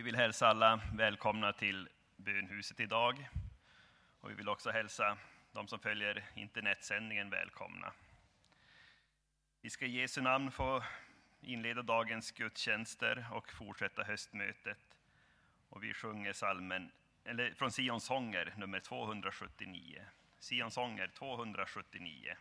vill hälsa alla välkomna till bönhuset idag. Och vi vill också hälsa de som följer internetsändningen välkomna. Vi ska i Jesu namn få inleda dagens gudstjänster och fortsätta höstmötet. Och vi sjunger från Sions sånger nummer 279. Sions sånger 279.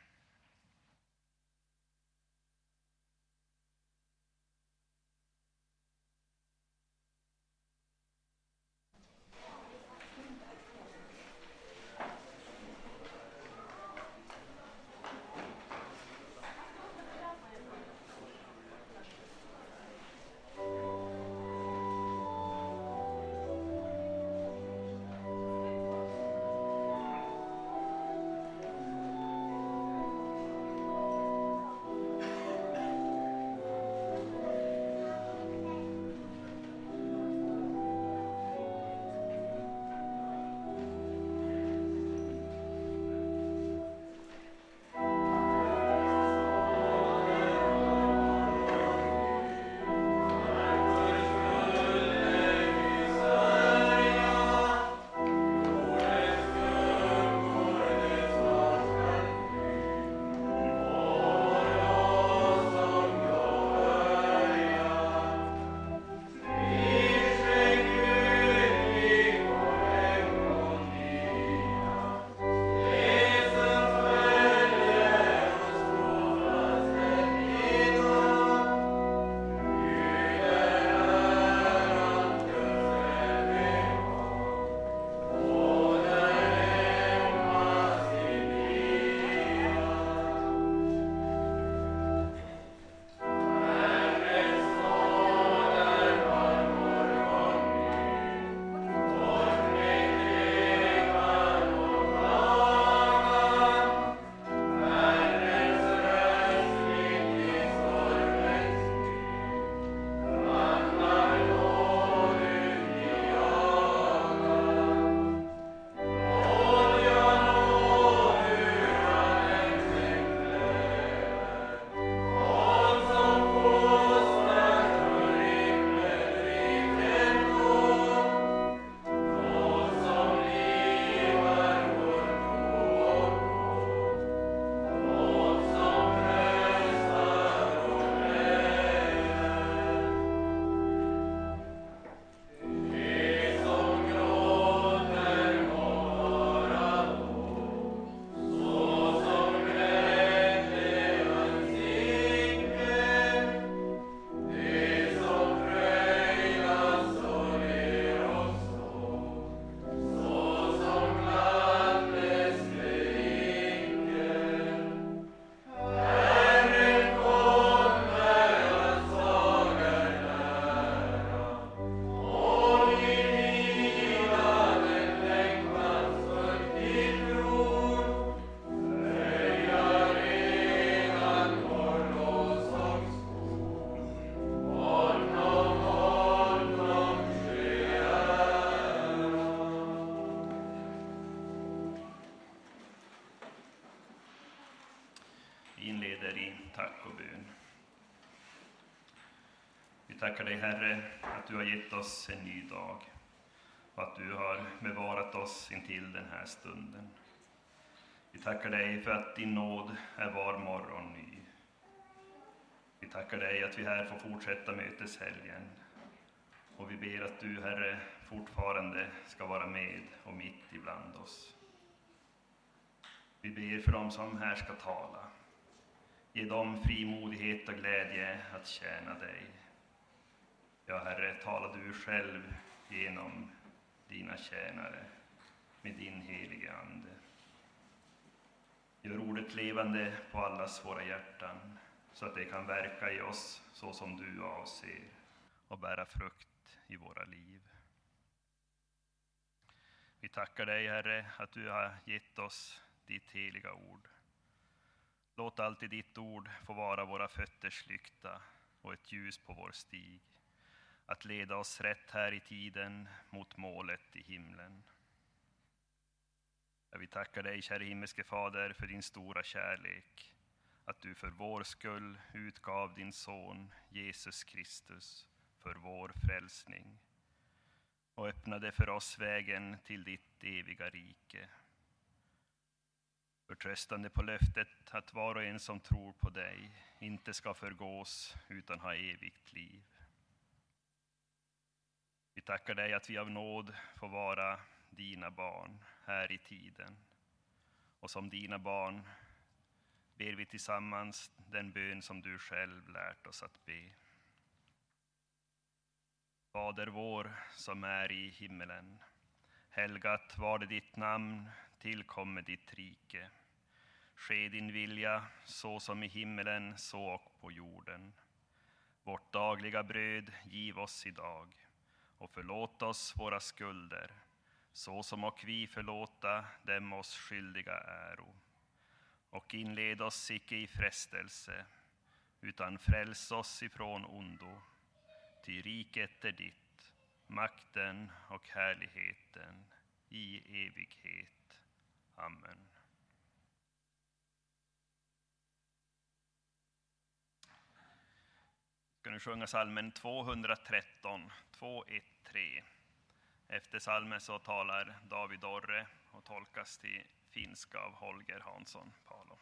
Inleder i tack och bön. Vi tackar dig, Herre, att du har gett oss en ny dag och att du har bevarat oss intill den här stunden. Vi tackar dig för att din nåd är var morgon ny. Vi tackar dig att vi här får fortsätta möteshelgen och vi ber att du, Herre, fortfarande ska vara med och mitt ibland oss. Vi ber för dem som här ska tala. Ge dem frimodighet och glädje att tjäna dig. Ja, Herre, tala du själv genom dina tjänare med din helige ande. Gör ordet levande på allas våra hjärtan så att det kan verka i oss så som du avser och bära frukt i våra liv. Vi tackar dig, Herre, att du har gett oss ditt heliga ord. Låt alltid ditt ord få vara våra fötters lykta och ett ljus på vår stig, att leda oss rätt här i tiden mot målet i himlen. Jag vill tacka dig, kära himmelske Fader, för din stora kärlek, att du för vår skull utgav din son Jesus Kristus för vår frälsning. och öppnade för oss vägen till ditt eviga rike. Förtröstande på löftet att var och en som tror på dig inte ska förgås utan ha evigt liv. Vi tackar dig att vi av nåd får vara dina barn här i tiden. Och som dina barn ber vi tillsammans den bön som du själv lärt oss att be. Fader vår som är i himmelen, helgat var det ditt namn, tillkommer ditt rike. Ske din vilja så som i himmelen så och på jorden. Vårt dagliga bröd giv oss idag och förlåt oss våra skulder så som och vi förlåta dem oss skyldiga äro. Och inled oss icke i frestelse utan fräls oss ifrån ondo. Ty riket är ditt, makten och härligheten i evighet. Amen. Ska nu sjunga salmen 213, 213. Efter salmen så talar David Orre och tolkas till finska av Holger Hansson Palo.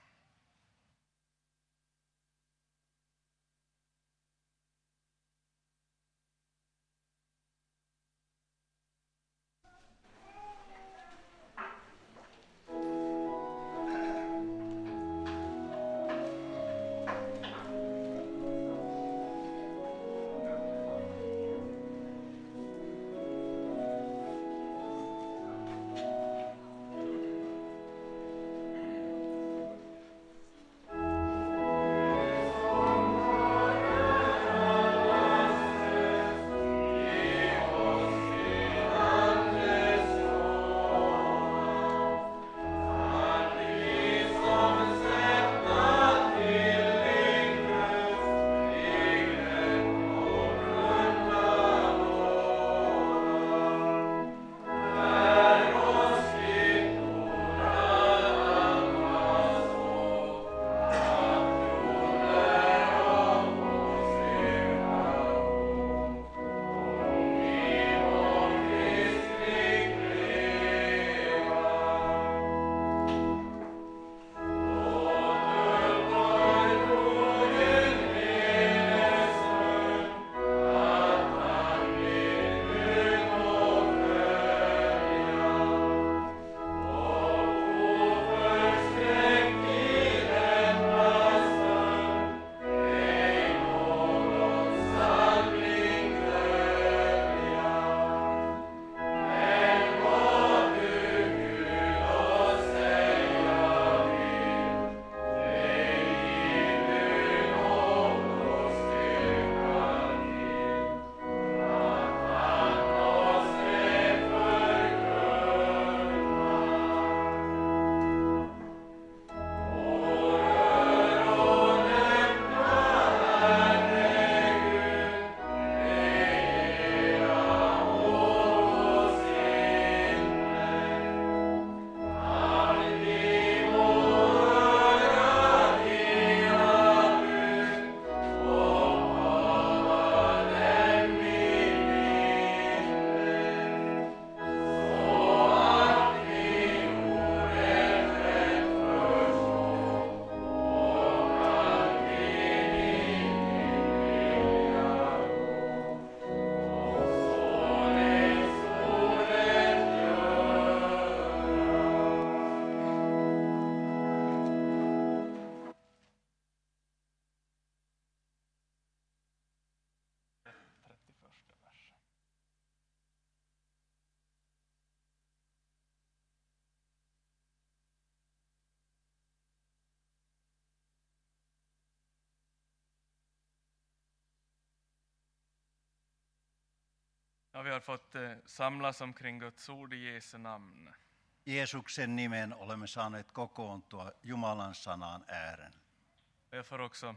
Ja, vi har fått samlas omkring Guds ord i Jesu namn. Jeesuksen nimen olemme saaneet kokoontua Jumalan sanan ääreen. Jag får också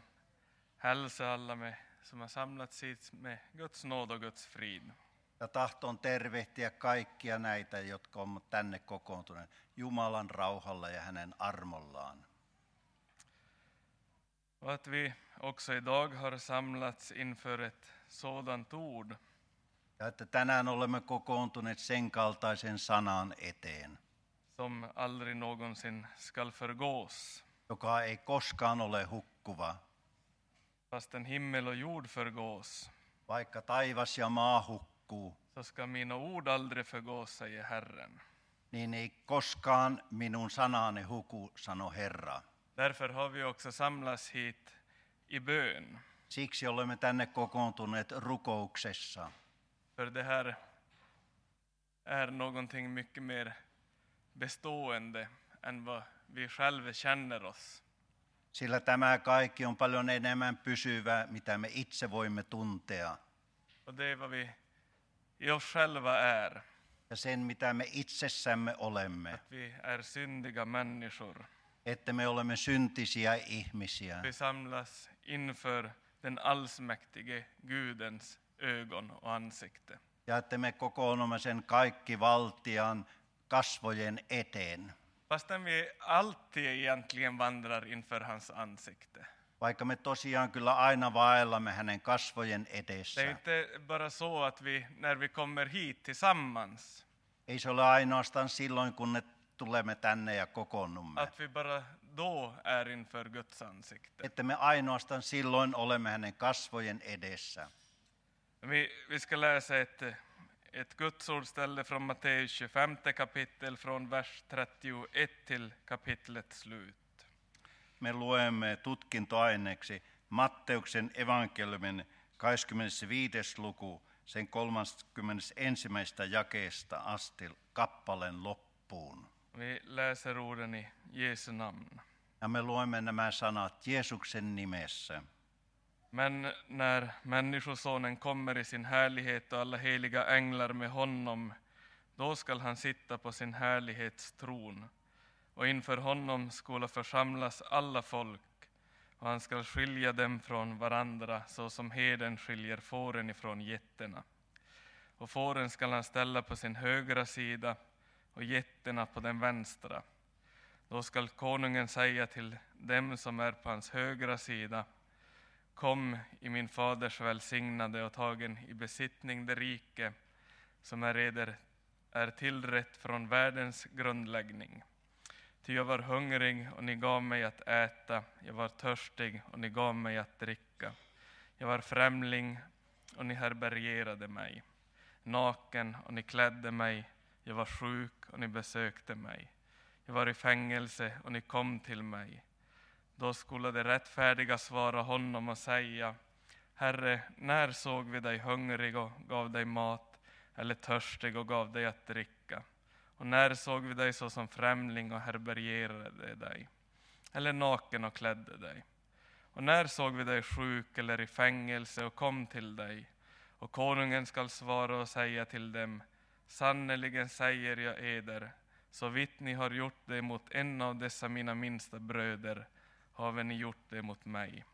hälsa alla som har samlats hit med Guds nåd och Guds frid. Ja tahtoon tervehtiä kaikkia näitä, jotka ovat tänne kokoontuneet Jumalan rauhalla ja hänen armollaan. Och att vi också idag har samlats inför ett sådant ord. Ja että tänään olemme kokoontuneet sen kaltaisen sanan eteen, som aldrig någonsin skall förgås. joka ei koskaan ole hukkuva. Fastän himmel och jord förgås, Vaikka taivas ja maa hukkuu, så ska mina ord aldrig förgås, säger Herren. niin ei koskaan minun sanani huku, sano Herra. Därför har vi också samlats hit i bön. Siksi olemme tänne kokoontuneet rukouksessa. För det här är någonting mycket mer bestående än vad vi själva känner oss. Sillä tämä kaikki on paljon enemmän pysyvää, mitä me itse voimme tuntea. Och det är vad vi i oss själva är. Ja sen, mitä me itsessämme olemme. Att vi är syndiga människor. Että me olemme syntisiä ihmisiä. Vi samlas inför den allsmäktige Gudens ögon och ansikte. Ja että me kokoonnumme sen kaikki valtian kasvojen eteen. Fastän vi alltid egentligen vandrar inför hans ansikte. Vaikka me tosiaan kyllä aina vaellamme hänen kasvojen Det är edessä. inte bara så att vi, när vi kommer hit tillsammans, Ei se ole ainoastaan silloin, kun me tulemme tänne ja kokoonnumme. att vi bara då är inför Guds ansikte. Että me ainoastaan silloin olemme hänen kasvojen edessä. Vi ska läsa ett Guds ordställe från Matteus 25 kapitel från vers 31 till kapitlets slut. Me luemme tutkintoaineeksi Matteuksen evankeliumin 25. luku, sen 31. jakeesta asti kappaleen loppuun. Vi läser orden i Jesu namn. Ja me luemme nämä sanat Jeesuksen nimessä. Men när Människosonen kommer i sin härlighet och alla heliga änglar med honom, då skall han sitta på sin härlighetstron. Och inför honom skola församlas alla folk, och han skall skilja dem från varandra så som herden skiljer fåren ifrån getterna. Och fåren skall han ställa på sin högra sida och getterna på den vänstra. Då skall konungen säga till dem som är på hans högra sida: Kom i min faders välsignade och tagen i besittning det rike som är tillrätt från världens grundläggning. Ty jag var hungrig och ni gav mig att äta, jag var törstig och ni gav mig att dricka. Jag var främling och ni härbärgerade mig, naken och ni klädde mig, jag var sjuk och ni besökte mig. Jag var i fängelse och ni kom till mig. Då skulle de rättfärdiga svara honom och säga: Herre, när såg vi dig hungrig och gav dig mat, eller törstig och gav dig att dricka? Och när såg vi dig såsom främling och härbärgerade dig, eller naken och klädde dig? Och när såg vi dig sjuk eller i fängelse och kom till dig? Och konungen skall svara och säga till dem: Sannerligen säger jag eder, så vitt ni har gjort det mot en av dessa mina minsta bröder, har ni gjort det mot mig.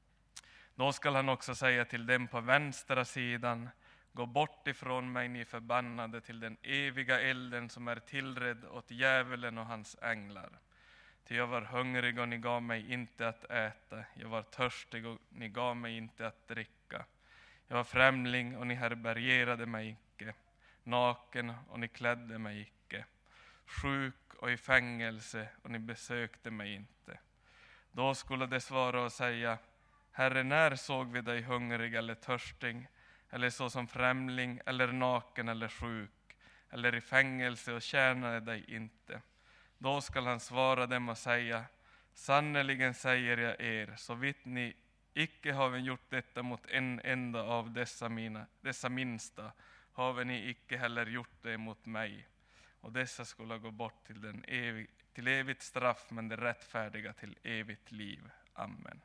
Då skall han också säga till dem på vänstra sidan: Gå bort ifrån mig, ni förbannade, till den eviga elden som är tillredd åt djävulen och hans änglar. Ty jag var hungrig och ni gav mig inte att äta, jag var törstig och ni gav mig inte att dricka. Jag var främling och ni härbärgerade mig icke, naken och ni klädde mig icke, sjuk och i fängelse och ni besökte mig inte. Då skulle de svara och säga: Herre, när såg vi dig hungrig eller törstig, eller så som främling, eller naken eller sjuk, eller i fängelse och tjänade dig inte? Då skall han svara dem och säga: Sannerligen säger jag er, så vitt ni icke har gjort detta mot en enda av dessa minsta, har ni icke heller gjort det mot mig. Och dessa skulle gå bort till evigt straff, men det rättfärdiga till evigt liv. Amen.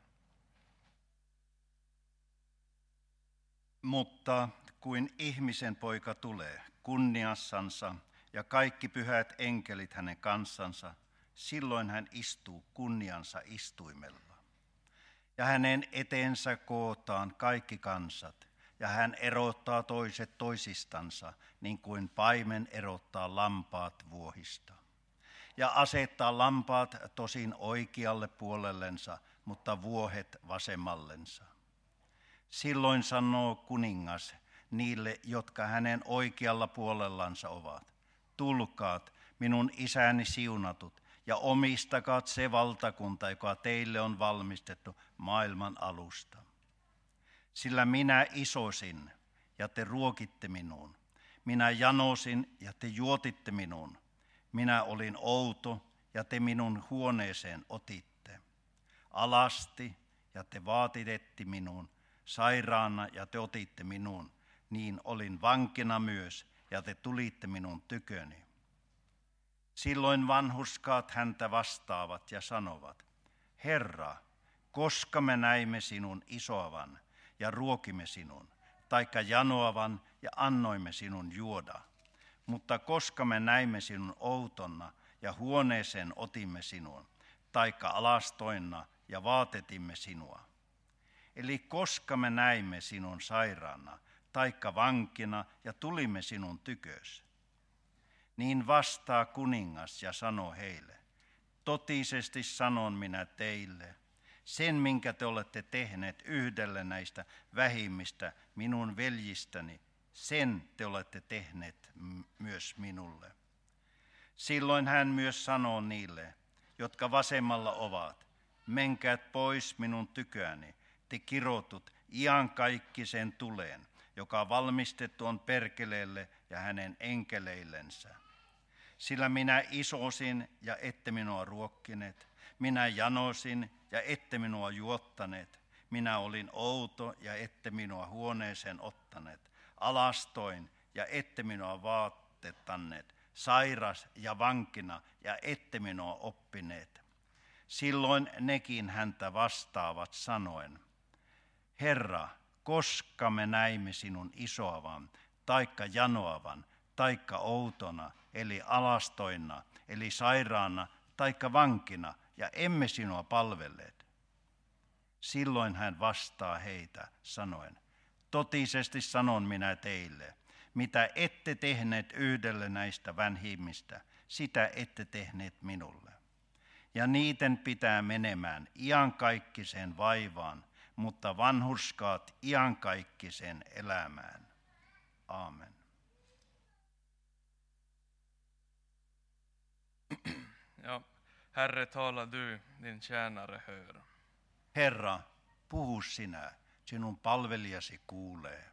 Mutta kuin ihmisen poika tulee kunniassansa ja kaikki pyhät enkelit hänen kansansa, silloin hän istuu kunniansa istuimella. Ja hänen eteensä kootaan kaikki kansat, ja hän erottaa toiset toisistansa, niin kuin paimen erottaa lampaat vuohista. Ja asettaa lampaat tosin oikealle puolellensa, mutta vuohet vasemmallensa. Silloin sanoo kuningas, niille, jotka hänen oikealla puolellansa ovat. Tulkaat, minun isäni siunatut, ja omistakaat se valtakunta, joka teille on valmistettu maailman alusta. Sillä minä isosin, ja te ruokitte minuun. Minä janosin, ja te juotitte minuun. Minä olin outo, ja te minun huoneeseen otitte. Alasti, ja te vaatitetti minuun. Sairaana, ja te otitte minuun. Niin olin vankina myös, ja te tulitte minun tyköni. Silloin vanhurskaat häntä vastaavat ja sanovat, Herra, koska me näimme sinun isoavan ja ruokimme sinun, taikka janoavan ja annoimme sinun juoda. Mutta koska me näimme sinun outonna ja huoneeseen otimme sinun, taikka alastoinna ja vaatetimme sinua. Eli koska me näimme sinun sairaana, taikka vankina ja tulimme sinun tykös. Niin vastaa kuningas ja sanoo heille, totisesti sanon minä teille, sen minkä te olette tehneet yhdelle näistä vähimmistä minun veljistäni, sen te olette tehneet myös minulle. Silloin hän myös sanoo niille, jotka vasemmalla ovat, menkäät pois minun tyköäni, te kirotut iankaikkiseen tuleen, joka valmistettu on perkeleelle ja hänen enkeleillensä. Sillä minä isosin ja ette minua ruokkineet, minä janosin ja ette minua juottaneet, minä olin outo ja ette minua huoneeseen ottaneet, alastoin ja ette minua vaattettaneet, sairas ja vankina ja ette minua oppineet. Silloin nekin häntä vastaavat sanoen, Herra, koska me näimme sinun isoavan, taikka janoavan, taikka outona, eli alastoina, eli sairaana, taikka vankina, ja emme sinua palvelleet. Silloin hän vastaa heitä, sanoen, totisesti sanon minä teille, mitä ette tehneet yhdelle näistä vanhimmista, sitä ette tehneet minulle. Ja niiden pitää menemään iankaikkiseen vaivaan, mutta vanhurskaat iankaikkiseen elämään. Aamen. Ja, Herre, tala du, din tjänare hör. Herra, puhu sinä, sinun palvelijasi kuulee.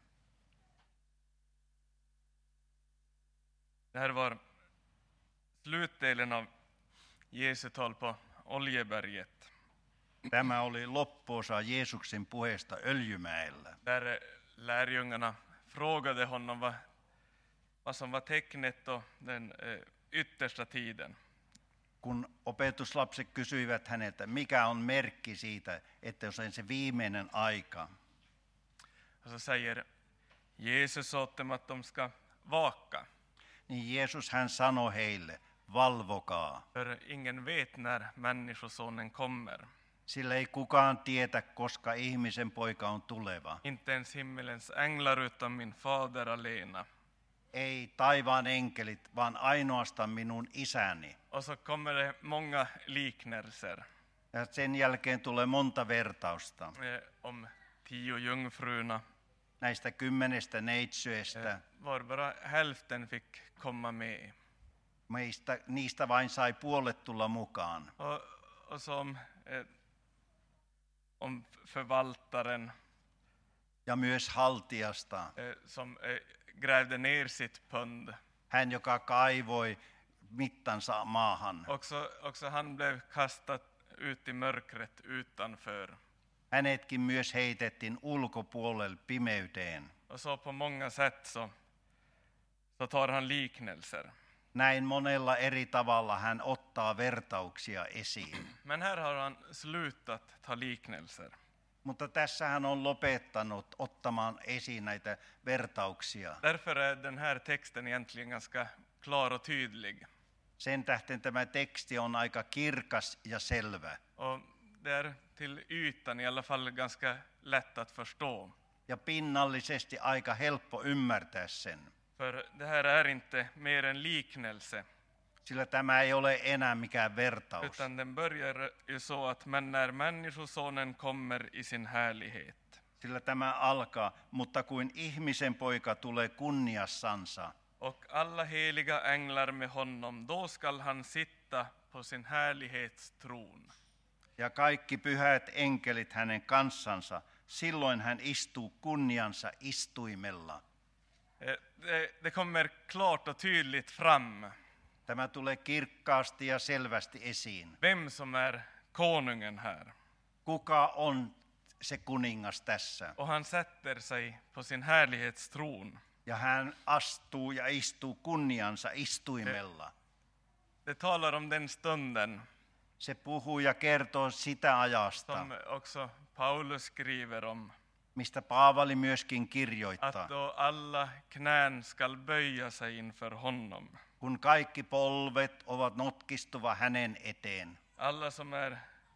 Det här var slutdelen av Jesu tal på Oljeberget. Tämä oli loppuosa Jeesuksen puheesta Öljymäellä. Där lärjungarna frågade honom vad som var tecknet och den yttersta tiden. Kun opetuslapset kysyivät häneltä, mikä on merkki siitä, että se on se viimeinen aika. Och så säger Jesus åt dem att de ska vaka. Niin Jeesus hän sanoi heille, valvokaa. För ingen vet när människosonen kommer. Sillä ei kukaan tiedä, koska ihmisen poika on tuleva. Inte ens himmelens änglar utan min fader alena. Ei taivaan enkelit, vaan ainoastaan minun isäni. Och så kommer det många liknelser. Ja sen jälkeen tulee monta vertausta. Om 10 jungfrurna. Näistä 10 neitsyöstä. Var bara hälften fick komma med. Niistä vain sai puolet tulla mukaan. Och så om förvaltaren. Ja myös haltijasta. Som grävde ner sitt pund. Hän, joka kaivoi mittansa maahan. Också han blev kastad ut i mörkret utanför. Hänetkin myös heitettiin ulkopuolelle pimeyteen. Och så på många sätt så tar han liknelser. Näin monella eri tavalla hän ottaa vertauksia esiin. Men här har han slutat ta liknelser. Mutta tässä hän on lopettanut ottamaan esiin näitä vertauksia. Därför är den här texten egentligen ganska klar och tydlig. Sen tähden tämä teksti on aika kirkas ja selvä. Och det är till ytan i alla fall ganska lätt att förstå. Ja pinnallisesti aika helppo ymmärtää sen. För det här är inte mer en liknelse. Sillä tämä ei ole enää mikään vertaus. Utan den börjar ju så att när människosonen kommer i sin härlighet. Sillä tämä alkaa, mutta kuin ihmisen poika tulee kunniassansa. och alla heliga änglar med honom, då skall han sitta på sin härlighetstron. Ja kaikki pyhät enkelit hänen kanssansa, silloin hän istuu kunniansa istuimella. Det kommer klart och tydligt fram Tämä tulee kirkkaasti ja selvästi esiin. vem som är konungen här. Kuka on se kuningas tässä? Och han sätter sig på sin härlighetstron. Ja hän astuu ja istuu kunniansa istuimella. Det talar om den stunden Se puhuu ja kertoo sitä ajasta, som också Paulus skriver om. mistä Paavali myöskin kirjoittaa. Att då alla knän skall böja sig inför honom. Kun kaikki polvet ovat notkistuva hänen eteen. Alla som är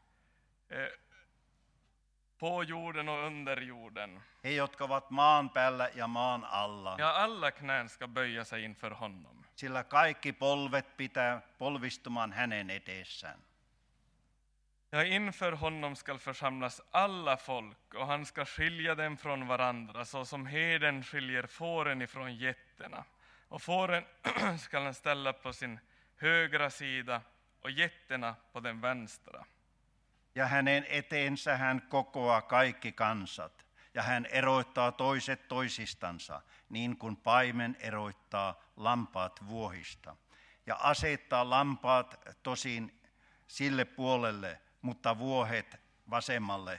på jorden och under jorden. He, jotka ovat maan päällä ja maan alla. Ja alla knän ska böja sig inför honom. Sillä kaikki polvet pitää polvistumaan hänen eteessään. Ja inför honom skall församlas alla folk, och han ska skilja dem från varandra, så som herden skiljer fåren ifrån getterna. Och fåren skall han ställa på sin högra sida och getterna på den vänstra. Ja hänen eteensä hän kokoaa kaikki kansat, ja hän eroittaa toiset toisistansa, niin kuin paimen eroittaa lampaat vuohista. Ja asettaa lampaat tosin sille puolelle, mutta vuohet vasemmalle.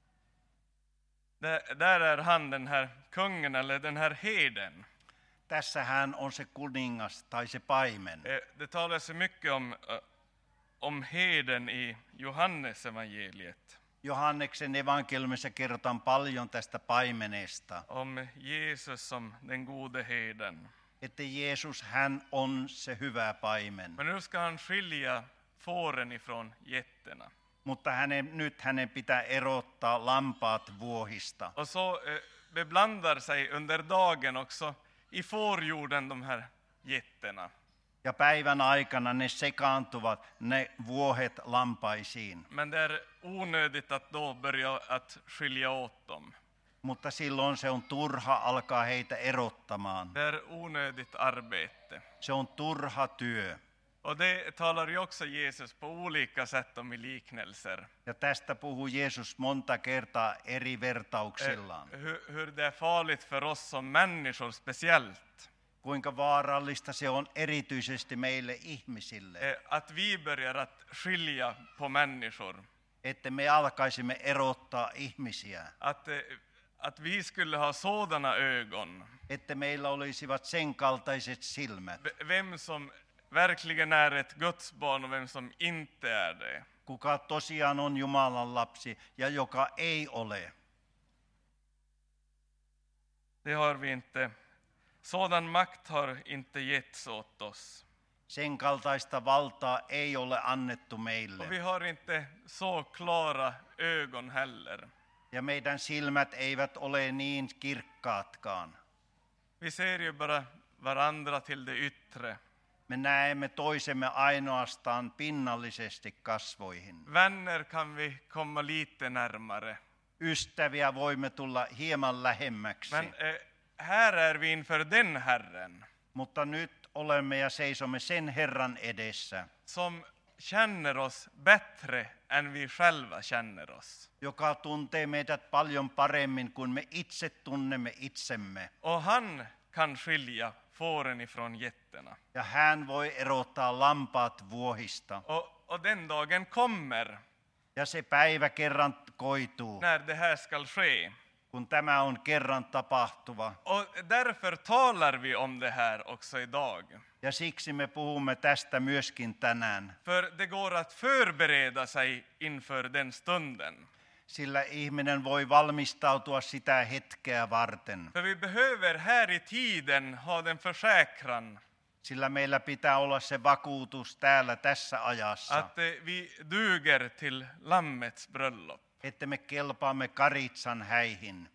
Där är han, den här kungen eller den här herden. Tässä hän on se kuningas tai se paimen. Det talas så mycket om herden i Johannes evangeliet. Johanneksen evankeliumissa kerrotaan paljon tästä paimenesta. Om Jesus som den gode herden. Että Jeesus, hän on se hyvä paimen. Men nu ska han skilja fåren ifrån getterna. Mutta nyt hänen pitää erottaa lampaat vuohista. Och så beblandar sig under dagen också i fårjorden de här getterna. Ja päivän aikana ne sekaantuvat, ne vuohet lampaisiin. Men det är onödigt att då börja att skilja åt dem. Mutta silloin se on turha alkaa heitä erottamaan. Det är onödigt arbete. Se on turha työ. Och det talar ju också Jesus på olika sätt om i liknelser. Ja tästä puhuu Jeesus monta kertaa eri vertauksillaan. Hur det är farligt för oss som människor speciellt. Kuinka vaarallista se on erityisesti meille ihmisille. Att vi börjar att skilja på människor. Että me alkaisimme erottaa ihmisiä. Att vi skulle ha sådana ögon. Että meillä olisivat sen kaltaiset silmät. Vem som verkligen är ett Guds barn och vem som inte är det. Kuka tosiaan on Jumalan lapsi ja joka ei ole. Det har vi inte. Sådan makt har inte getts åt oss. Sen kaltaista valtaa ei ole annettu meille. Och vi har inte så klara ögon heller. Ja meidän silmät eivät ole niin kirkkaatkaan. Vi ser ju bara varandra till det yttre. Me näemme toisemme ainoastaan pinnallisesti kasvoihin. Vänner kan vi komma lite närmare. Ystäviä voimme tulla hieman lähemmäksi. Men här är vi inför den Herren. Mutta nyt olemme ja seisomme sen Herran edessä. Som känner oss bättre än vi själva känner oss. Joka tuntee meidät paljon paremmin kuin me itse tunnemme itsemme. Och han kan skilja fåren ifrån getterna. Ja hän voi erottaa lampaat vuohista. Och den dagen kommer. Ja se päivä kerran koituu. När det här ska ske. Kun tämä on kerran tapahtuva. Och därför talar vi om det här också idag. Ja siksi me puhumme tästä myöskin tänään. För det går att förbereda sig inför den stunden. Sillä ihminen voi valmistautua sitä hetkeä varten. För vi behöver här i tiden ha den försäkran. Sillä meillä pitää olla se vakuutus täällä tässä ajassa. Att vi duger till lammets bröllop. Että me kelpaamme karitsan häihin.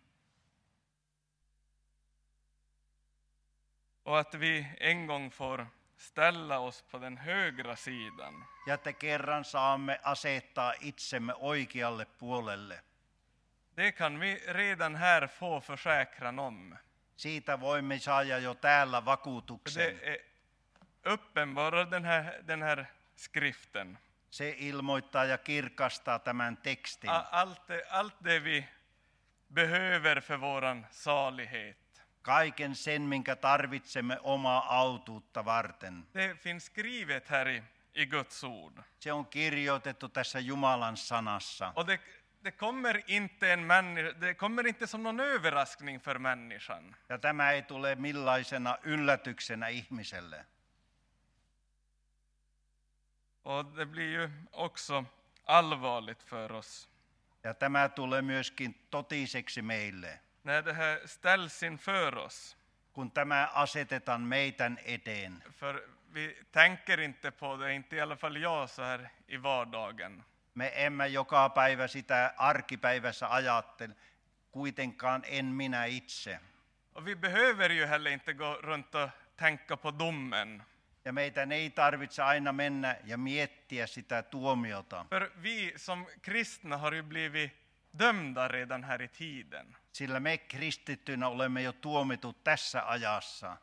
Och att vi en gång får ställa oss på den högra sidan. Ja että kerran saamme asettaa itsemme oikealle puolelle. Det kan vi redan här få försäkran om. Siitä voimme saada jo täällä vakuutuksen. Det är uppenbarar den här skriften. Se ilmoittaa ja kirkastaa tämän tekstin. Allt det vi behöver för våran salighet. Kaiken sen, minkä tarvitsemme omaa autuutta varten. Det finns skrivet här i Guds ord. Se on kirjoitettu tässä Jumalan sanassa. Och det kommer inte som någon överraskning för människan. Ja tämä ei tule millaisena yllätyksenä ihmiselle. Och det blir ju också allvarligt för oss. Ja tämä tulee myöskin totiseksi meille. När det här ställs inför oss. Kun tämä asetetaan meidän eteen. För vi tänker inte på det, inte i alla fall jag så här i vardagen. Me emme joka päivä sitä arkipäivässä ajattele, kuitenkaan en minä itse. Och vi behöver ju heller inte gå runt och tänka på domen. Ja meidän ei tarvitse aina mennä ja miettiä sitä tuomiota. För vi som kristna har ju blivit dömda redan här i tiden. Sillä me kristittynä olemme jo tuomitut tässä ajassa.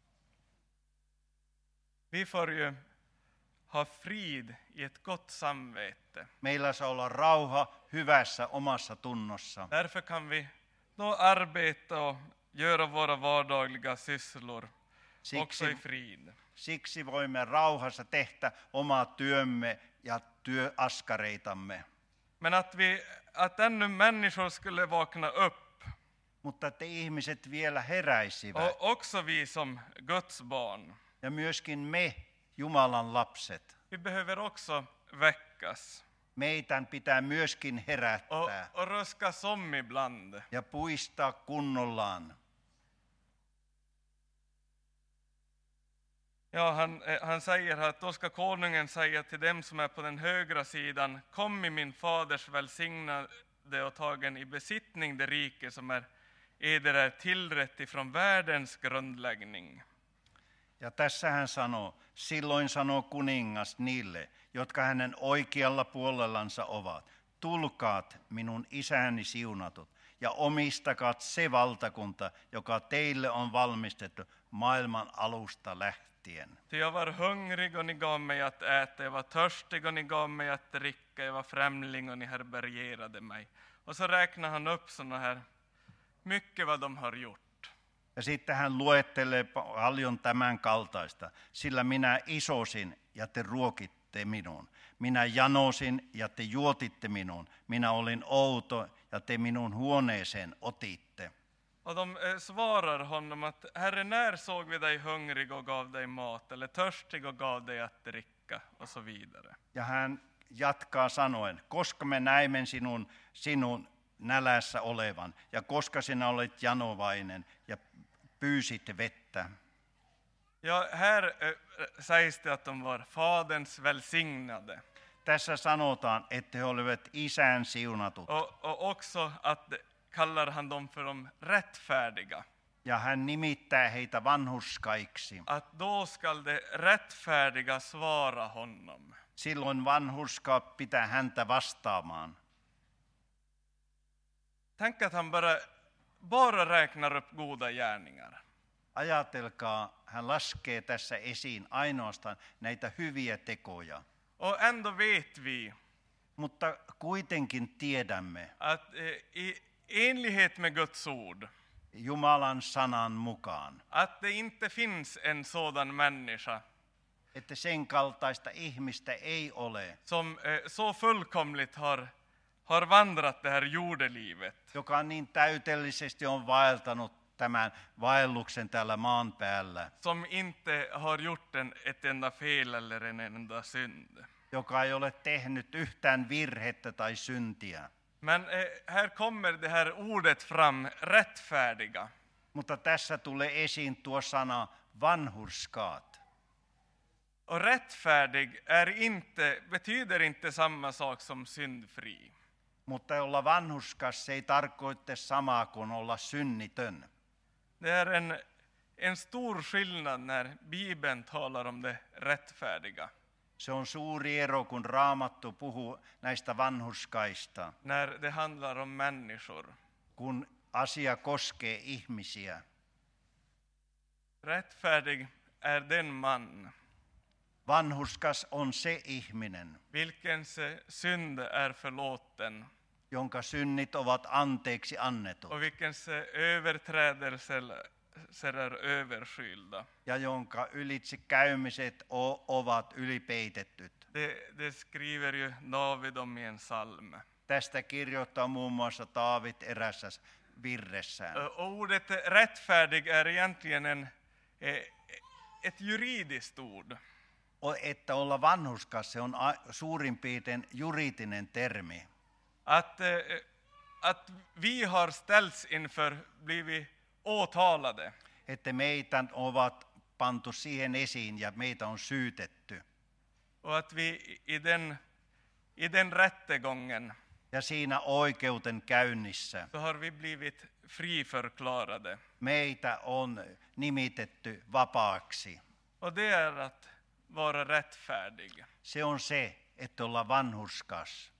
Vi får ju ha frid i ett gott samvete. Meillä saa olla rauha hyvässä omassa tunnossa. Därför kan vi då arbeta och göra våra vardagliga sysslor också i frid. Siksi voimme rauhassa tehdä omaa työmme ja työaskareitamme. Men att ännu människor skulle vakna upp. Mutta että ihmiset vielä heräisivät. Och också vi som Guds barn. Ja myöskin me, Jumalan lapset. Vi behöver också väckas. Meidän pitää myöskin herättää. Och röskas om ibland. Ja puistaa kunnollaan. Ja, han säger att då ska konungen säga till dem som är på den högra sidan: kom i min faders välsignade och tagen i besittning det rike som är tillrätt ifrån världens grundläggning. Ja tässä hän sanoo, silloin sanoo kuningas niille, jotka hänen oikealla puolellansa ovat. Tulkaat minun isäni siunatut ja omistakaat se valtakunta, joka teille on valmistettu maailman alusta lähtien. Ty jag var hungrig och ni gav mig att äta, jag var törstig och ni gav mig att dricka, jag var främling och ni härbärgerade mig. Och så räknar han upp såna här, mycket vad de har gjort. Ja sitten hän luettelee paljon tämän kaltaista, sillä minä isosin ja te ruokitte minun. Minä janosin ja te juotitte minun. Minä olin outo ja te minun huoneeseen otitte. Och de svarar honom att Herre, när såg vi dig hungrig och gav dig mat, eller törstig och gav dig att dricka, och så vidare. Ja hän jatkaa sanoen, koska me näimme sinun nälässä olevan, ja koska sinä olet janovainen ja pyysit vettä. Ja, här sägs det att de var faderns välsignade. Tässä sanotaan, että he olivat isän siunatut. Och också att kallar han dem för de rättfärdiga. Ja hän nimittää heitä vanhurskaiksi. Att då skall det rättfärdiga svara honom. Silloin vanhurskaat pitää häntä vastaamaan. Tänk att han bara räknar upp goda gärningar. Ajatelkaa, hän laskee tässä esiin ainoastaan näitä hyviä tekoja. Och ändå vet vi, mutta kuitenkin tiedämme, att i enlighet med Guds ord, Jumalan sanan mukaan, att det inte finns en sådan människa että sen kaltaista ihmistä ei ole, som så fullkomligt har vandrat det här jordelivet. joka niin täydellisesti on vaeltanut tämän vaelluksen täällä maan päällä. Som inte har gjort ett enda fel eller en enda synd. Joka ei ole tehnyt yhtään virhettä tai syntiä. Men här kommer det här ordet fram, rättfärdiga. Mutta tässä tulee esiin tuo sana vanhurskaat. Och rättfärdig betyder inte samma sak som syndfri. Mutta olla vanhurskas se ei tarkoita samaa kuin olla synnitön. Det är en stor skillnad när Bibeln talar om det rättfärdiga. Se on suuri ero, kun Raamattu puhuu näistä vanhurskaista, när det handlar om människor. kun asia koskee ihmisiä. Rättfärdig är den man Vanhurskas on se ihminen, vilkens synd är förlåten jonka synnit ovat anteeksi annetut och vilkens överträdelser är överskylda. ja jonka ylitse käymiset ovat ylipeitettyt. Det skriver ju David om i en psalm. Tästä kirjoittaa muun muassa Taavid erässä virressään. Ordet rättfärdig är egentligen ett juridiskt ord. Että olla vanhurskas, se on suurin piirtein juridinen termi. Att vi har ställts inför, blivit åtalade. Että meitä ovat pantu siihen esiin ja meitä on syytetty. Och att vi i den rättegången Ja siinä oikeuden käynnissä så har vi blivit friförklarade. meitä on nimitetty vapaaksi. Och det är att vara rättfärdig. Se on se, että olla vanhurskas.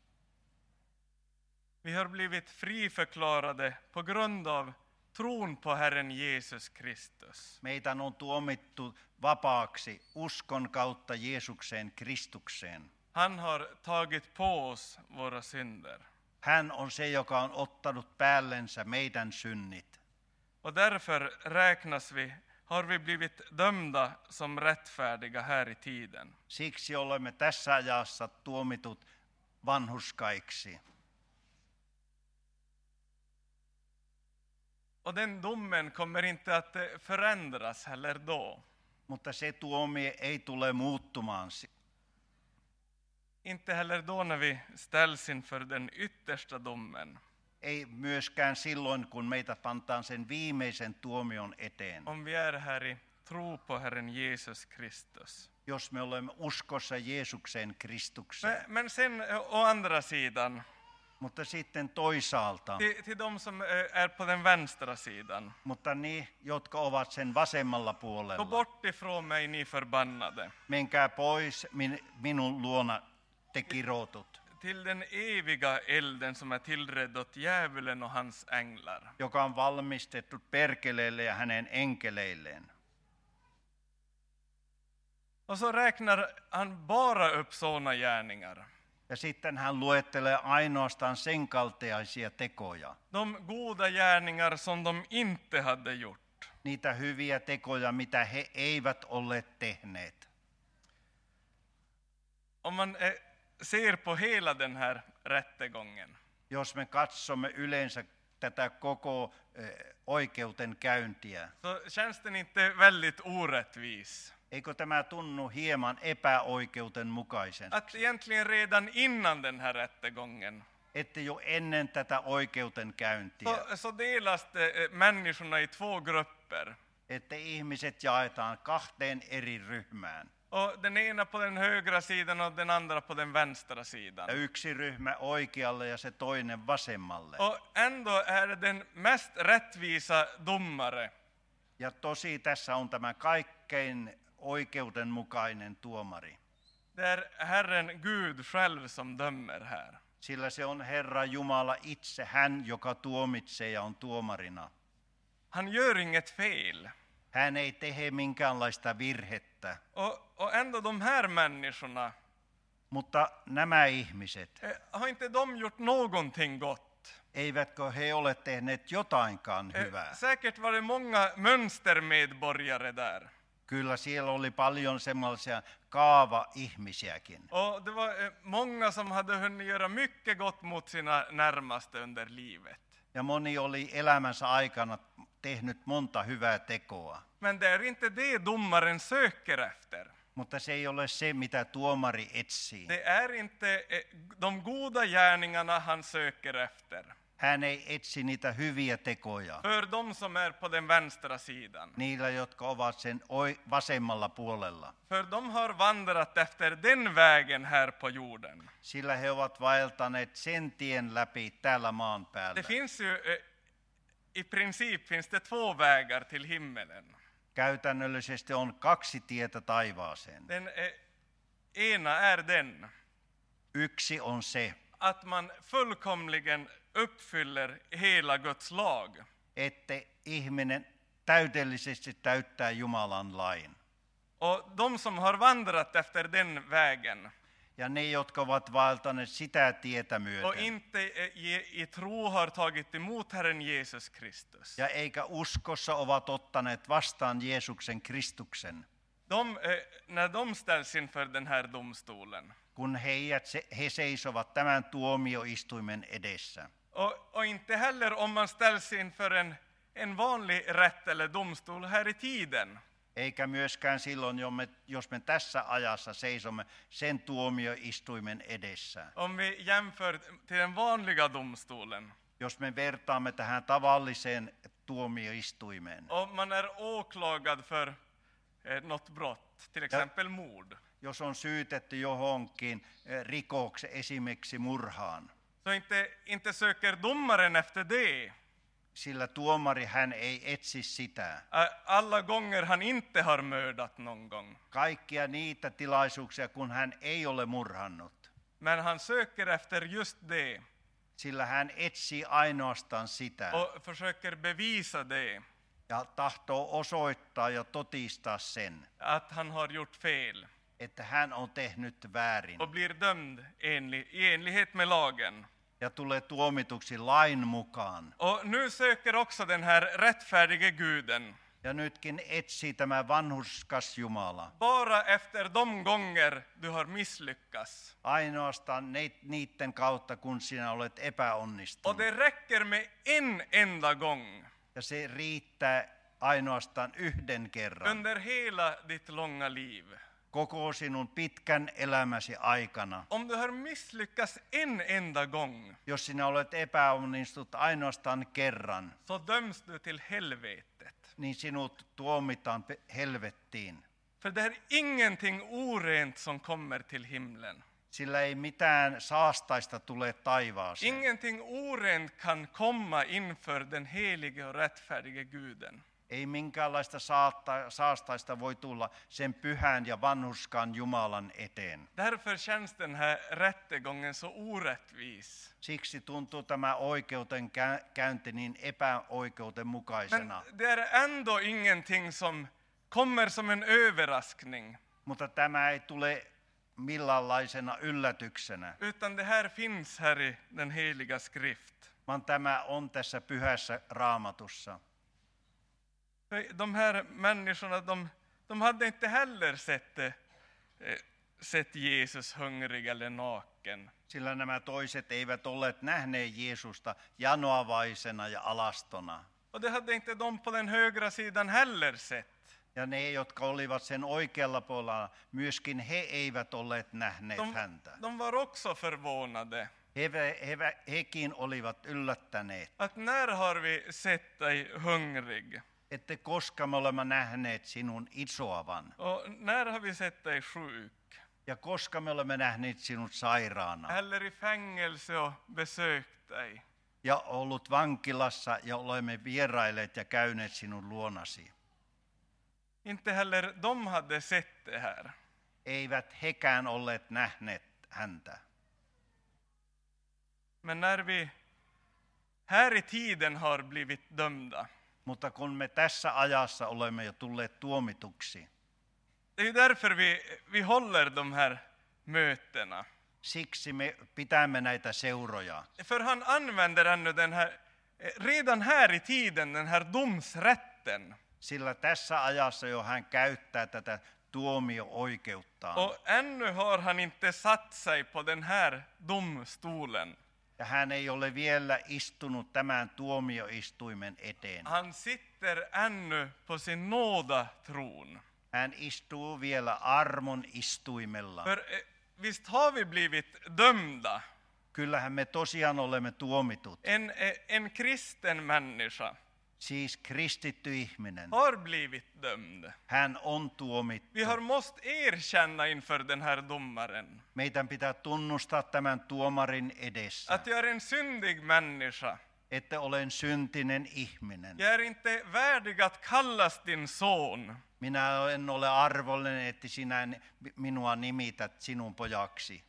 Vi har blivit friförklarade på grund av tron på Herren Jesus Kristus. Meitä on tuomittu vapaaksi uskon kautta Jeesukseen Kristukseen. Han har tagit på oss våra synder. Hän on se, joka on ottanut päällensä meidän synnit. Och därför har vi blivit dömda som rättfärdiga här i tiden. Siksi olemme tässä ajassa tuomitut vanhurskaiksi. Och den domen kommer inte att förändras heller då. Mutta se tuomio ei tule muuttumaan. Inte heller då när vi ställs inför den yttersta domen. Ei myöskään silloin, kun meitä pantaan sen viimeisen tuomion eteen. Om vi är här i tro på Herren Jesus Kristus. Jos me olemme uskossa Jeesukseen Kristukseen. Men sen å andra sidan. Mutta sitten toisaalta. Till de som är på den vänstra sidan. Mutta ne, jotka ovat sen vasemmalla Gå puolella. bort ifrån mig, ni förbannade. Menkää pois minun luona te kirotut. Till den eviga elden som är tillredd åt djävulen och hans änglar. Joka on valmistettu perkeleelle ja hänen enkeleilleen. Och så räknar han bara upp sådana gärningar. Ja sitten hän luettelee ainoastaan sen kaltaisia tekoja. De goda gärningar som de inte hade gjort. Niitä hyviä tekoja, mitä he eivät olleet tehneet. Om man ser på hela den här rättegången. Jos me katsomme yleensä tätä koko oikeuden käyntiä. Så känns den inte väldigt orättvis. Eikö tämä tunnu hieman epäoikeudenmukaiselta? Att egentligen redan innan den här rättegången. Että jo ennen tätä oikeudenkäyntiä. Så delas människorna i två grupper. Että ihmiset jaetaan kahteen eri ryhmään. Och den ena på den högra sidan och den andra på den vänstra sidan. Ja yksi ryhmä oikealle ja se toinen vasemmalle. Och ändå är det den mest rättvisa domare. Ja tosi tässä on tämä kaikkein oikeudenmukainen tuomari. Det är Herren Gud själv som dömer här. Sillä se on Herra Jumala itse, hän joka tuomitsee ja on tuomarina. Han gör inget fel. Hän ei tee minkäänlaista virhettä. Och ändå de här människorna. Mutta nämä ihmiset. Har inte de gjort någonting gott? Eivätkö he ole tehneet jotainkaan hyvää? Säkert var det många mönstermedborgare där. Kyllä siellä oli paljon semmoisia kaava-ihmisiäkin. Och det var många som hade hunnit göra mycket gott mot sina närmaste under livet. Ja moni oli elämänsä aikana tehnyt monta hyvää tekoa. Men det är inte det domaren söker efter. Mutta se ei ole se, mitä tuomari etsii. Det är inte de goda gärningarna han söker efter. Hän ei etsi niitä hyviä tekoja. För de som är på den vänstra sidan. Niillä, jotka ovat sen vasemmalla puolella. För de har vandrat efter den vägen här på jorden. Sillä he ovat vaeltaneet sen tien läpi täällä maan päällä. Det finns ju, i princip finns det två vägar till himmelen. Käytännöllisesti on kaksi tietä taivaaseen. Den ena är den Yksi on se, att man fullkomligen uppfyller hela Guds lag. että ihminen täydellisesti täyttää Jumalan lain. Och de som har vandrat efter den vägen Ja ne, jotka ovat vaeltaneet sitä tietä och myöten, inte i tro har tagit emot Herren Jesus Kristus. ja eikä uskossa ovat ottaneet vastaan Jeesuksen Kristuksen, När de ställs inför den här domstolen kun he seisovat tämän tuomioistuimen edessä. och inte heller om man ställs inför en vanlig rätt eller domstol här i tiden. Eikä myöskään silloin, jos me tässä ajassa seisomme sen tuomioistuimen edessä. Om vi jämför till den vanliga domstolen Jos me vertaamme tähän tavalliseen tuomioistuimeen. och man är åklagad för något brott, till exempel mord. Jos on syytetty johonkin rikoksen, esimerkiksi murhaan, Så inte söker domaren efter det. sillä tuomari hän ei etsi sitä. Alla gånger han inte har mördat någon gång. Kaikkia niitä tilaisuuksia, kun hän ei ole murhannut. Men han söker efter just det Sillä hän etsii ainoastaan sitä och försöker bevisa det. ja tahtoo osoittaa ja totistaa sen, Att han har gjort fel että hän on tehnyt väärin och blir dömd i enlighet med lagen. ja tulee tuomituksi lain mukaan. Och nu söker också den här rättfärdige guden Ja nytkin etsii tämä vanhurskas Jumala bara efter de gånger du har misslyckats. ainoastaan niiden kautta, kun sinä olet Och epäonnistunut. det räcker med en enda gång Ja se riittää ainoastaan yhden kerran under hela ditt långa liv. koko sinun pitkän elämäsi aikana. Om du har misslyckats en enda gång Jos sinä olet epäonnistunut ainoastaan kerran, så döms du till helvetet. niin sinut tuomitaan helvettiin. För det är ingenting orent som kommer till himlen. Sillä ei mitään saastaista tule taivaaseen. Ingenting orent kan komma inför den helige och rättfärdige guden. Ei minkäänlaista saastaista voi tulla sen pyhän ja vanhurskaan Jumalan eteen. Därför känns den här rättegången så orättvis. Siksi tuntuu tämä oikeudenkäynti niin Men epäoikeudenmukaisena. det är ändå ingenting som kommer som en överraskning. Mutta tämä ei tule millanlaisena yllätyksenä, Utan det här finns här i den heliga skrift. vaan tämä on tässä pyhässä Raamatussa. De här människorna, de hade inte heller sett Jesus hungrig eller naken. Sillä nämä toiset eivät olleet nähneet Jeesusta janoavaisena ja alastona. Och det hade inte de på den högra sidan heller sett. Ja ne, jotka olivat sen oikealla puolella, myöskin he eivät olleet nähneet häntä. De var också förvånade. Hekin olivat yllättäneet, Att när har vi sett dig hungrig? että koska me olemme nähneet sinun isoavan, Och när har vi sett dig sjuk? ja koska me olemme nähneet sinut sairaana, Eller i fängelse och besökt dig? ja ollut vankilassa ja olemme vierailleet ja käyneet sinun luonasi. Inte heller de hade sett det här. Eivät hekään olleet nähneet häntä. Men när vi här i tiden har blivit dömda, Mutta kun me tässä ajassa olemme jo tulleet tuomituksi, det är ju därför vi håller de här mötena. siksi me pitämme näitä seuroja. För han använder ännu redan här i tiden den här domsrätten. Sillä tässä ajassa jo hän käyttää tätä tuomio-oikeuttaan. Och ännu har han inte satt sig på den här domstolen. Ja hän ei ole vielä istunut tämän tuomioistuimen eteen. Han sitter ännu på sin nådatron. Hän istuu vielä armon istuimella. För visst har vi blivit dömda. Kyllähän me tosiaan olemme tuomitut. En kristen människa Siis kristitty ihminen. har blivit dömd. Hän on tuomittu. Vi har måste erkänna inför den här domaren Meidän pitää tunnustaa tämän tuomarin edessä, att jag är en syndig människa. että olen syntinen ihminen. Jag är inte värdig att kallas din son. Minä en ole arvollinen, että sinä minua nimität sinun pojaksi.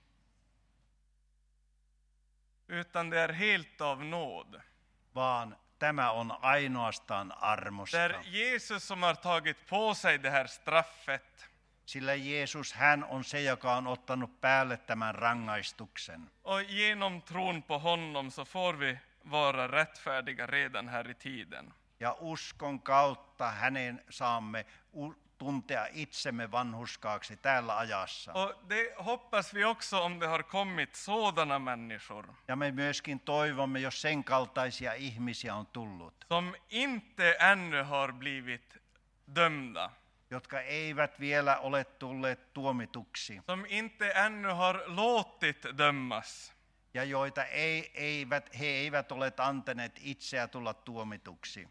Utan det är helt av nåd. Vaan tämä on ainoastaan Det armosta. är Jesus som har tagit på sig det här straffet. Sillä Jeesus, hän on se, joka on ottanut päälle tämän rangaistuksen. Och genom tron på honom så får vi vara rättfärdiga redan här i tiden. Ja uskon kautta hänen saamme tuntea itsemme vanhurskaaksi täällä ajassa. Och det hoppas vi också om det har kommit sådana människor Ja me myöskin toivomme, jos sen kaltaisia ihmisiä on tullut, som inte ännu har blivit dömda. jotka eivät vielä ole tulleet tuomituksi Som inte ännu har låtit dömas. ja joita he eivät ole antaneet itseä tulla tuomituksi.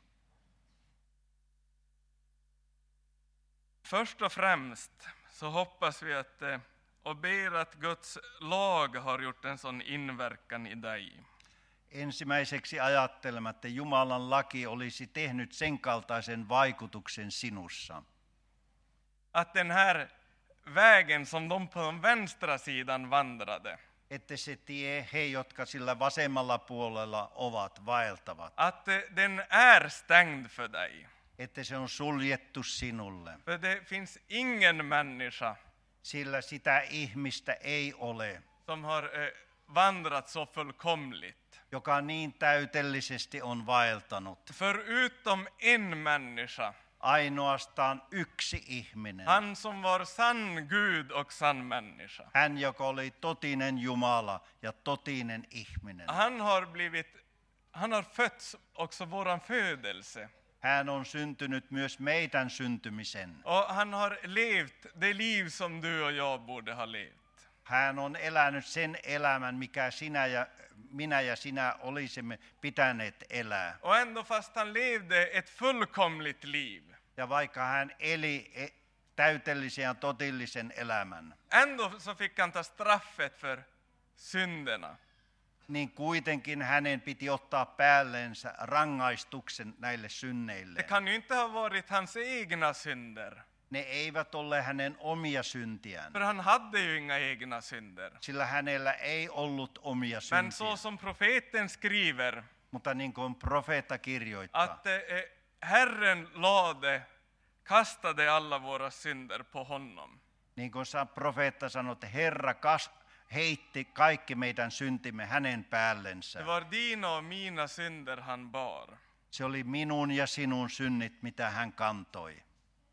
Först och främst så hoppas vi att och ber att Guds lag har gjort en sån inverkan i dig. Ensimmäiseksi ajattelemme, että Jumalan laki olisi tehnyt sen kaltaisen vaikutuksen sinussa. Att den här vägen som de på den vänstra sidan vandrade, Että se tie, he jotka sillä vasemmalla puolella ovat, vaeltavat. att den är stängd för dig. Että se on suljettu sinulle. För det finns ingen människa Sillä sitä ihmistä ei ole, som har vandrat så fullkomligt. joka niin täytellisesti on vaeltanut. Förutom en människa, Ainoastaan yksi ihminen. han som var sann Gud och sann människa. Hän, joka oli totinen Jumala ja totinen ihminen. Han har fötts också våran födelse. Hän on syntynyt myös meidän syntymisen. Och han har levt det liv som du och jag borde ha levt. Hän on elänyt sen elämän, mikä minä ja sinä olisimme pitäneet elää. Och ändå fast han levde ett fullkomligt liv, Ja vaikka hän eli täytellisen ja totillisen elämän, ändå så fick han ta straffet för synderna. niin kuitenkin hänen piti ottaa päälleensä rangaistuksen näille synneille. Det kan ju inte ha varit hans egna synder. Ne eivät ole hänen omia syntiään, För han hade ju inga egna synder. sillä hänellä ei ollut omia Men så syntiä. som profeten skriver, Mutta niin kuin profeetta kirjoittaa, att Herren kastade alla våra synder på honom. niin kuin profeetta sanoi, että Herra heitti kaikki meidän syntimme hänen päällensä. Det var dina och mina synder han bar. Se oli minun ja sinun synnit, mitä hän kantoi.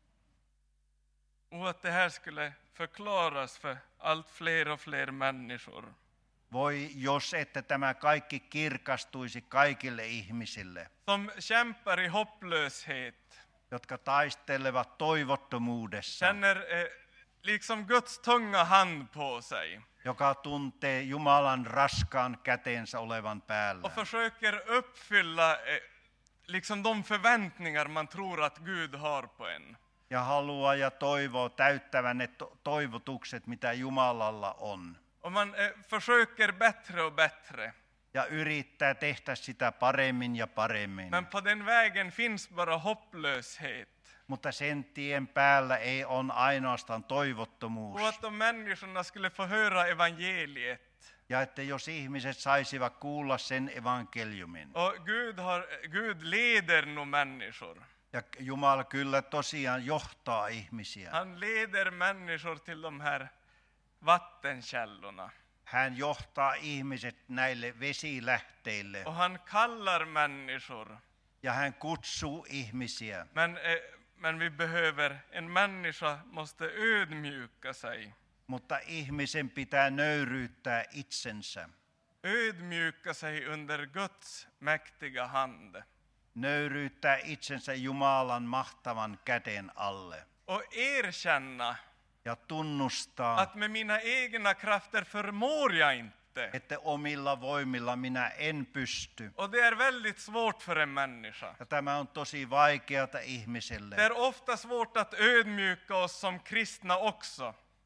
Och att det här skulle förklaras för allt fler och fler människor. Voi jos, että tämä kaikki kirkastuisi kaikille ihmisille, Som kämpar i hopplöshet. jotka taistelevat toivottomuudessa, Känner liksom Guds tunga hand på sig. joka tuntee Jumalan raskaan käteensä olevan päällä. Och försöker uppfylla liksom de förväntningar man tror att Gud har på en. Ja haluaa ja toivoo täyttävän ne toivotukset, mitä Jumalalla on. Och man försöker bättre och bättre. Ja yrittää tehdä sitä paremmin ja paremmin. Men på den vägen finns bara hopplöshet. Mutta sen tien päällä ei on ainoastaan toivottomuus. Och att de människorna skulle få höra evangeliet. Ja että jos ihmiset saisivat kuulla sen evankeliumin. Och Gud leder nog människor. Ja Jumala kyllä tosiaan johtaa ihmisiä. Han leder människor till de här vattenkällorna. Hän johtaa ihmiset näille vesilähteille. Och han kallar människor. Ja hän kutsuu ihmisiä. Men vi behöver, en människa måste ödmjuka sig. Mutta ihmisen pitää nöyryyttää itsensä. Ödmjuka sig under Guds mäktiga hand. Nöyryyttää itsensä Jumalan mahtavan käden alle. Och erkänna Ja tunnustaa, att med mina egna krafter förmår jag inte. että omilla voimilla minä en pysty. Och det är väldigt svårt för en människa. Ja tämä on tosi vaikeata ihmiselle. Det är ofta svårt att ödmjuka oss som kristna också.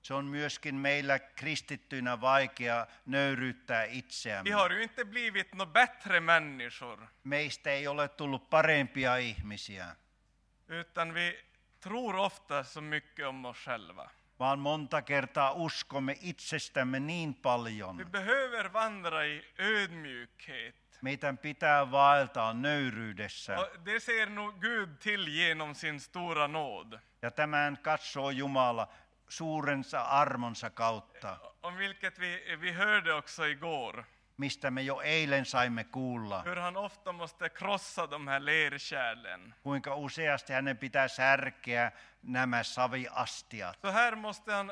Se on myöskin meillä kristittyinä vaikea nöyryyttää Vi itseämme. har ju inte blivit några bättre människor, Meistä ei ole tullut parempia ihmisiä, utan vi tror ofta så mycket om oss själva. vaan monta kertaa uskomme itsestämme niin Vi paljon. behöver vandra i ödmjukhet. Meidän pitää vaeltaa nöyryydessä. Och det ser nog Gud till genom sin stora nåd, Ja tämän katsoo Jumala suurensa armonsa kautta, om vilket vi hörde också igår. mistä me jo eilen saimme kuulla. Hur han ofta måste krossa de här lerkärlen. Kuinka useasti hänen pitää särkeä nämä saviastiat. Så här måste han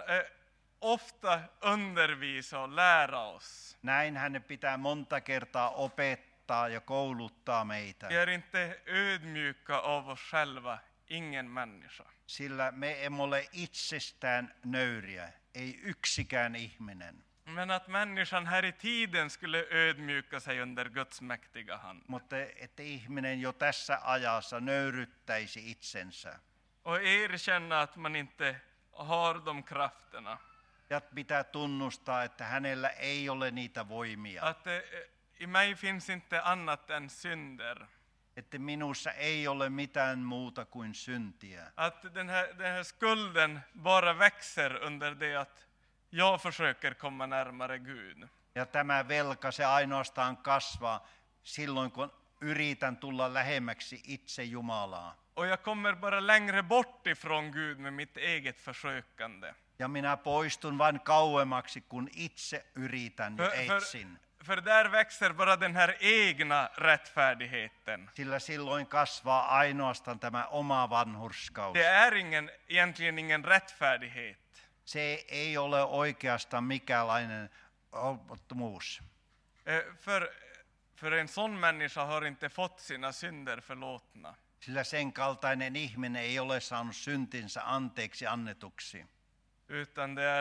ofta undervisa och lära oss. Näin hänen pitää monta kertaa opettaa ja kouluttaa meitä. Vi är inte ödmjuka av oss själva, ingen människa. Sillä me emme ole itsestään nöyriä, ei yksikään ihminen. Men att människan här i tiden skulle ödmjuka sig under Guds mäktiga hand. Mutta että ihminen jo tässä ajassa nöyryttäisi itsensä. Och erkänna att man inte har de krafterna. Ja pitää tunnustaa, että hänellä ei ole niitä voimia. Att i mig finns inte annat än synder. Että minussa ei ole mitään muuta kuin syntiä. Att den här skulden bara växer under det att jag försöker komma närmare Gud. Ja tämä velka se ainoastaan kasvaa silloin, kun yritän tulla lähemmäksi itse Jumalaa. Och jag kommer bara längre bort ifrån Gud med mitt eget försökande. Ja minä poistun vain kauemmaksi, kun itse yritän ja etsin. För där växer bara den här egna rättfärdigheten. Sillä silloin kasvaa ainoastaan tämä oma vanhurskaus. Det är egentligen ingen rättfärdighet. Se ei ole oikeastaan mikäänlainen opottomuus. För en sån människa har inte fått sina synder förlåtna. Sillä sen kaltainen ihminen ei ole saanut syntinsä anteeksi annetuksi. Utan det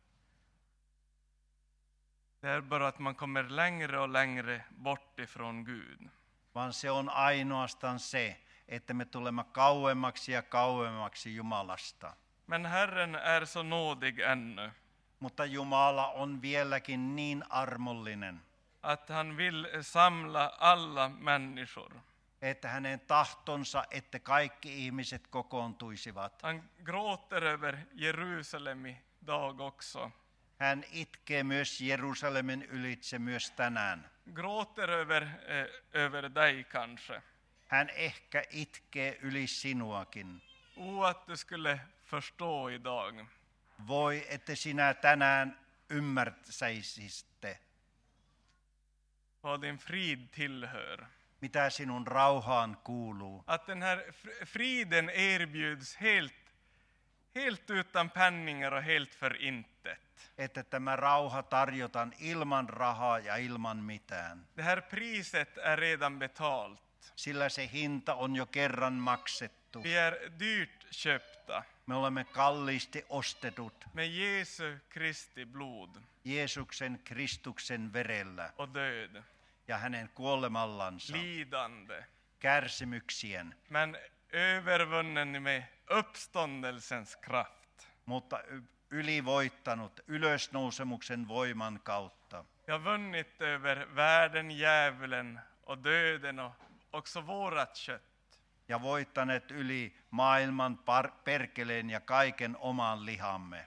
är bara att man kommer längre och längre bort ifrån Gud. Vaan se on ainoastaan se, että me tulemme kauemmaksi ja kauemmaksi Jumalasta. Men Herren är så nådig ännu. Mutta Jumala on vieläkin niin armollinen, Att han vill samla alla människor. että hänen tahtonsa, että kaikki ihmiset kokoontuisivat. Han gråter över Jerusalem idag också. Hän itkee myös Jerusalemin ylitse myös tänään. Gråter över dig kanske. Hän ehkä itkee yli sinuakin. Att du skulle förstå idag. Voi, että sinä tänään ymmärtäisitte, Vad din frid tillhör. mitä sinun rauhaan kuuluu. Att den här friden erbjuds helt utan penningar och helt för intet. Että tämä rauha tarjotaan ilman rahaa ja ilman mitään. Det här priset är redan betalt. Sillä se hinta on jo kerran maksettu. Vi är dyrt köpta Me olemme kalliisti ostetut med Jesu Kristi blod Jeesuksen Kristuksen verellä och död, ja hänen kuolemallansa, lidande, kärsimyksien, men övervunnen med uppståndelsens kraft. mutta ylivoittanut ylösnousemuksen voiman kautta. Jag har vunnit över världen, djävulen och döden och också vårat kött. Ja voittaneet yli maailman perkeleen ja kaiken oman lihamme.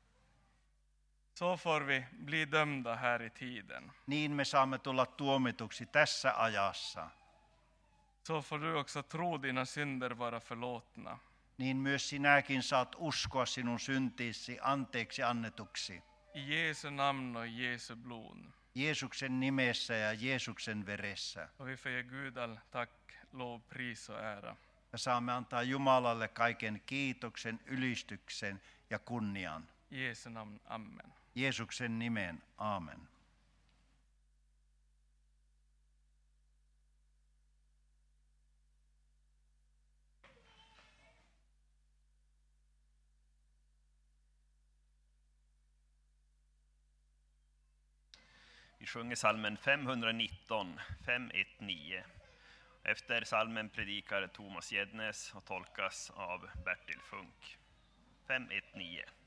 Så får vi bli dömda här i tiden. Niin me saamme tulla tuomituksi tässä ajassa. Så får du också tro dina synder vara förlåtna. Niin myös sinäkin saat uskoa sinun syntiisi anteeksi annetuksi. I Jesu namn och i Jesu blod. Jeesuksen nimessä ja Jeesuksen veressä. Och vi får ge Gud all tack, lov, pris och ära. Ja saamme antaa Jumalalle kaiken kiitoksen, ylistyksen ja kunnian. I Jesu namn, amen. Jeesuksen nimeen, aamen. Vi sjunger salmen 519, 519. Efter salmen predikar Thomas Jednes och tolkas av Bertil Funk. 519.